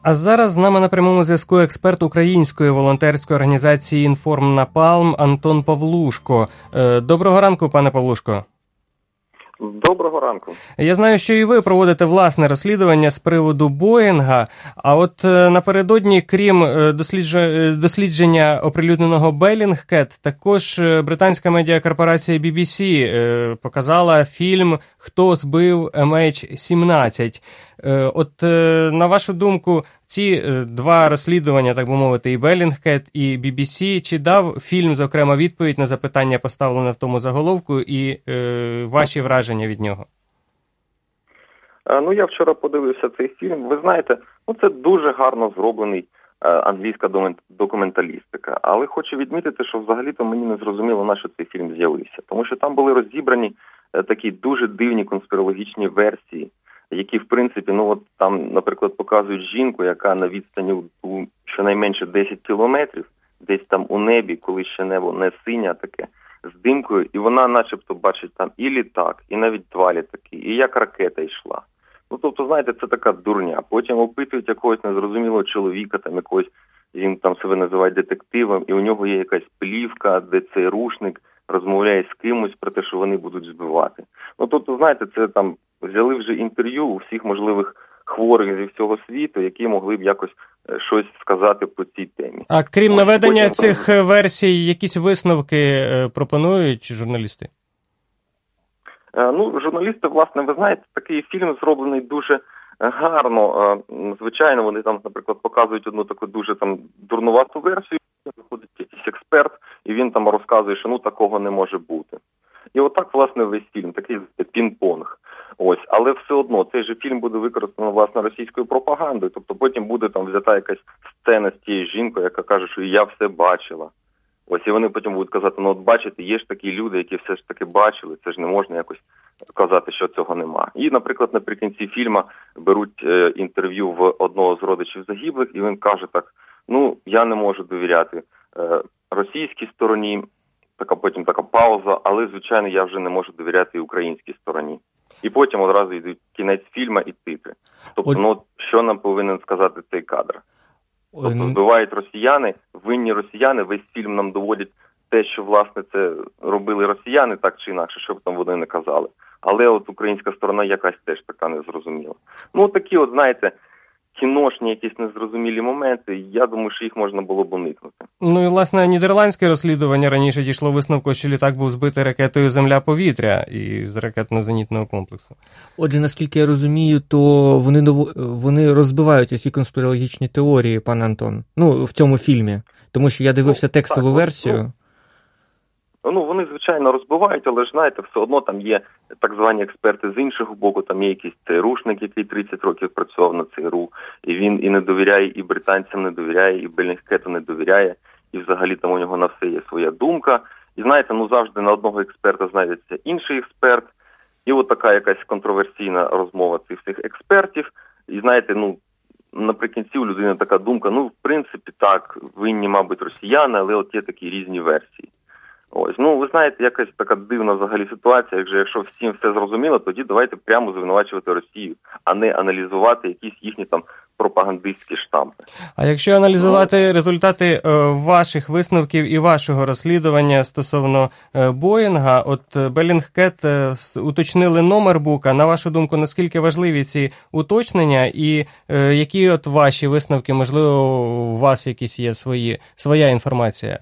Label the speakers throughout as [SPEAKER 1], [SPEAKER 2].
[SPEAKER 1] А зараз з нами на прямому зв'язку експерт української волонтерської організації «Інформ Напалм» Антон Павлушко. Доброго ранку, пане Павлушко.
[SPEAKER 2] Доброго ранку.
[SPEAKER 1] Я знаю, що і ви проводите власне розслідування з приводу Боїнга, а от напередодні, крім дослідження оприлюдненого Bellingcat, також британська медіакорпорація BBC показала фільм «Хто збив MH17». От, на вашу думку, ці два розслідування, так би мовити, і Bellingcat, і BBC, чи дав фільм, зокрема, відповідь на запитання, поставлене в тому заголовку, і ваші враження від нього?
[SPEAKER 2] Я вчора подивився цей фільм. Ви знаєте, це дуже гарно зроблений англійська документалістика. Але хочу відмітити, що взагалі-то мені не зрозуміло, на що цей фільм з'явився. Тому що там були розібрані такі дуже дивні конспірологічні версії, які, в принципі, там, наприклад, показують жінку, яка на відстані щонайменше 10 кілометрів, десь там у небі, коли ще небо не синє таке, з димкою, і вона начебто бачить там і літак, і навіть два літаки, і як ракета йшла. Тобто, знаєте, це така дурня. Потім опитують якогось незрозумілого чоловіка, там якогось, він там себе називає детективом, і у нього є якась плівка, де цей рушник розмовляє з кимось про те, що вони будуть збивати. Тобто, знаєте, це там взяли вже інтерв'ю у всіх можливих хворих зі всього світу, які могли б якось щось сказати по цій темі.
[SPEAKER 1] А крім наведення цих версій, якісь висновки пропонують журналісти?
[SPEAKER 2] Журналісти, власне, ви знаєте, такий фільм зроблений дуже гарно. Звичайно, вони там, наприклад, показують одну таку дуже там дурнувату версію, виходить якийсь експерт, і він там розказує, що такого не може бути. І отак, власне, весь фільм, такий пінг-понг. Але все одно, цей же фільм буде використано, власне, російською пропагандою, тобто потім буде там взята якась сцена з тією жінкою, яка каже, що я все бачила. І вони потім будуть казати, бачите, є ж такі люди, які все ж таки бачили, це ж не можна якось казати, що цього нема. І, наприклад, наприкінці фільму беруть інтерв'ю в одного з родичів загиблих, і він каже так, я не можу довіряти російській стороні, потім така пауза, але, звичайно, я вже не можу довіряти і українській стороні. І потім одразу йдуть кінець фільму і титри. Тобто, що нам повинен сказати цей кадр? Тобто, збивають росіяни, винні росіяни, весь фільм нам доводять те, що, власне, це робили росіяни, так чи інакше, що б там вони не казали. Але українська сторона якась теж така незрозуміла. Такі, знаєте, кіношні якісь незрозумілі моменти, я думаю, що їх можна було б уникнути.
[SPEAKER 1] І, власне, нідерландське розслідування раніше дійшло висновку, що літак був збитий ракетою «Земля-повітря» із ракетно-зенітного комплексу.
[SPEAKER 3] Отже, наскільки я розумію, то вони розбивають усі конспірологічні теорії, пане Антон, в цьому фільмі. Тому що я дивився текстову версію.
[SPEAKER 2] Вони, звичайно, розбивають, але ж, знаєте, все одно там є так звані експерти з іншого боку, там є якийсь ЦРУшник, який 30 років працював на ЦРУ, і він і не довіряє, і британцям не довіряє, і Bellingcat не довіряє, і взагалі там у нього на все є своя думка. І, знаєте, завжди на одного експерта знайдеться інший експерт, і така якась контроверсійна розмова цих всіх експертів, і, знаєте, наприкінці у людини така думка, в принципі, так, винні, мабуть, росіяни, але є такі різні версії. Ви знаєте, якась така дивна взагалі ситуація, якщо всім все зрозуміло, тоді давайте прямо звинувачувати Росію, а не аналізувати якісь їхні там пропагандистські штампи.
[SPEAKER 1] А якщо аналізувати результати ваших висновків і вашого розслідування стосовно Боїнга, Bellingcat уточнили номер бука, на вашу думку, наскільки важливі ці уточнення і які ваші висновки, можливо, у вас якісь є своя інформація?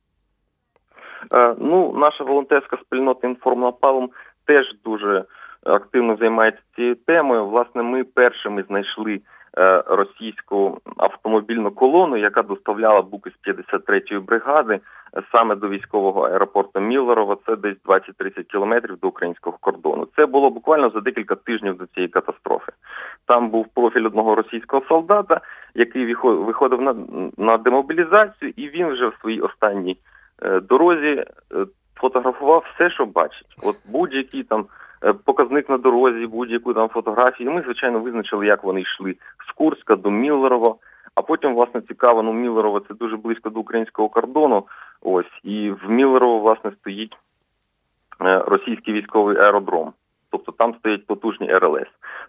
[SPEAKER 2] Наша волонтерська спільнота «Інформ Напалм» теж дуже активно займається цією темою. Власне, ми першими знайшли російську автомобільну колону, яка доставляла буки з 53-ї бригади саме до військового аеропорту Міллерово. Це десь 20-30 кілометрів до українського кордону. Це було буквально за декілька тижнів до цієї катастрофи. Там був профіль одного російського солдата, який виходив на демобілізацію, і він вже в своїй останній дорозі фотографував все, що бачить. Будь-який там показник на дорозі, будь-яку там фотографію. Ми, звичайно, визначили, як вони йшли з Курська до Міллерова. А потім, власне, цікаво, Міллерово – це дуже близько до українського кордону. І в Міллерово, власне, стоїть російський військовий аеродром. Тобто там стоять потужні РЛС.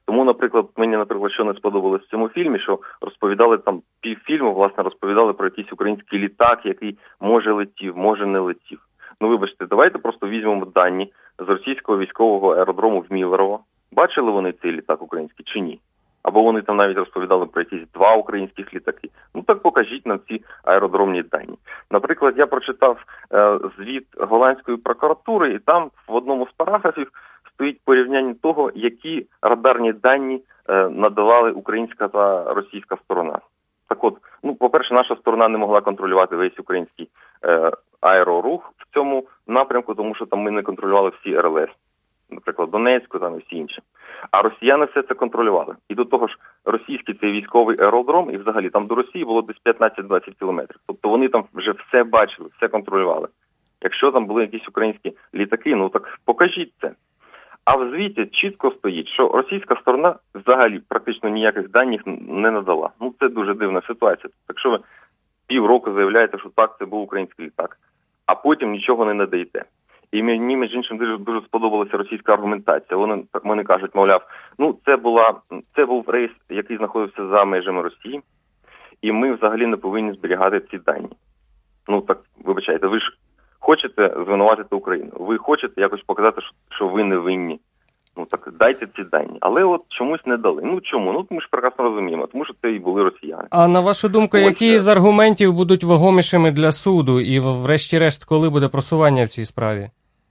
[SPEAKER 2] Тому, наприклад, мені, що не сподобалось в цьому фільмі, що розповідали там півфільму, власне, розповідали про якийсь український літак, який може летів, може не летів. Ну, вибачте, давайте просто візьмемо дані з російського військового аеродрому в Міллерово. Бачили вони цей літак український чи ні? Або вони там навіть розповідали про якісь 2 українських літаки. Ну так покажіть нам ці аеродромні дані. Наприклад, я прочитав звіт голландської прокуратури, і там в одному з параграфів стоїть порівняння того, які радарні дані надавали українська та російська сторона. Так от, ну, по-перше, наша сторона не могла контролювати весь український аерорух в цьому напрямку, тому що там ми не контролювали всі РЛС. Наприклад, Донецьку там і всі інші. А росіяни все це контролювали. І до того ж, російський цей військовий аеродром, і взагалі там до Росії було десь 15-20 кілометрів. Тобто вони там вже все бачили, все контролювали. Якщо там були якісь українські літаки, ну так покажіть це. А в звіті чітко стоїть, що російська сторона взагалі практично ніяких даних не надала. Ну це дуже дивна ситуація. Якщо ви півроку заявляєте, що так, це був український літак, а потім нічого не надаєте. І мені, між іншим, дуже сподобалася російська аргументація. Вони кажуть, мовляв, ну це був рейс, який знаходився за межами Росії, і ми взагалі не повинні зберігати ці дані. Ну так, вибачайте, ви ж хочете звинуватити Україну, ви хочете якось показати, що ви не винні. Ну так дайте ці дані. Але от чомусь не дали. Ну чому? Ну ми ж прекрасно розуміємо, тому що це і були росіяни.
[SPEAKER 1] А на вашу думку, які з аргументів будуть вагомішими для суду і врешті-решт, коли буде просування в цій справі?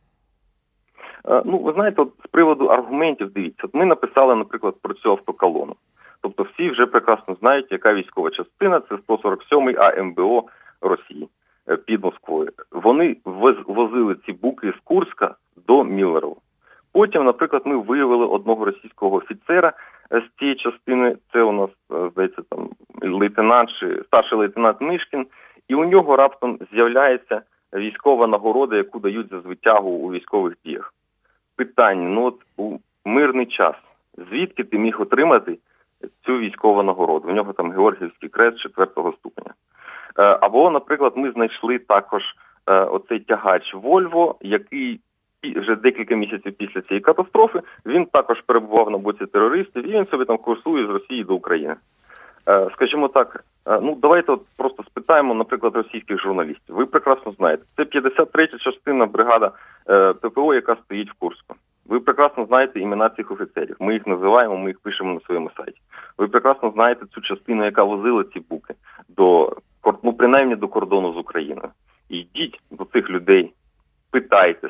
[SPEAKER 2] Ну, ви знаєте, от з приводу аргументів, дивіться, от ми написали, наприклад, про цю автоколону. Тобто всі вже прекрасно знають, яка військова частина, це 147-й АМБО Росії під Москвою. Вони возили ці буки з Курська до Міллерова. Потім, наприклад, ми виявили одного російського офіцера з цієї частини, це у нас, здається, там старший лейтенант Мишкін, і у нього раптом з'являється військова нагорода, яку дають за звитягу у військових діях. Питання, ну от у мирний час, звідки ти міг отримати цю військову нагороду? У нього там Георгіївський крест 4-го ступеня. Або, наприклад, ми знайшли також оцей тягач Вольво, який вже декілька місяців після цієї катастрофи, він також перебував на боці терористів, і він собі там курсує з Росії до України. Скажімо так, ну давайте от просто спитаємо, наприклад, російських журналістів. Ви прекрасно знаєте, це 53-я частина бригада ППО, яка стоїть в Курську. Ви прекрасно знаєте імена цих офіцерів. Ми їх називаємо, ми їх пишемо на своєму сайті. Ви прекрасно знаєте цю частину, яка возила ці буки принаймні до кордону з Україною. І йдіть до цих людей, питайте,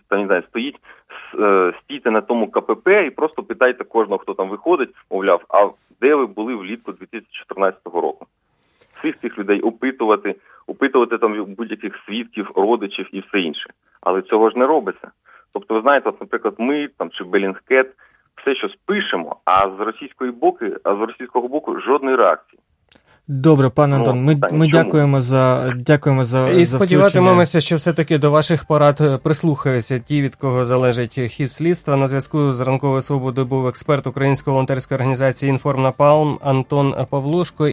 [SPEAKER 2] стійте на тому КПП і просто питайте кожного, хто там виходить, мовляв, а де ви були влітку 2014 року? Всіх цих людей опитувати там будь-яких свідків, родичів і все інше. Але цього ж не робиться. Тобто, ви знаєте, от, наприклад, ми там чи Bellingcat все щось пишемо, а з російського боку жодної реакції.
[SPEAKER 3] Добре, пан Антон, ми дякуємо за
[SPEAKER 1] і сподіватимемося, що все-таки до ваших порад прислухаються ті, від кого залежить хід слідства. На зв'язку з Ранковою Свободою був експерт Української волонтерської організації «Інформ Напалм» Антон Павлушко.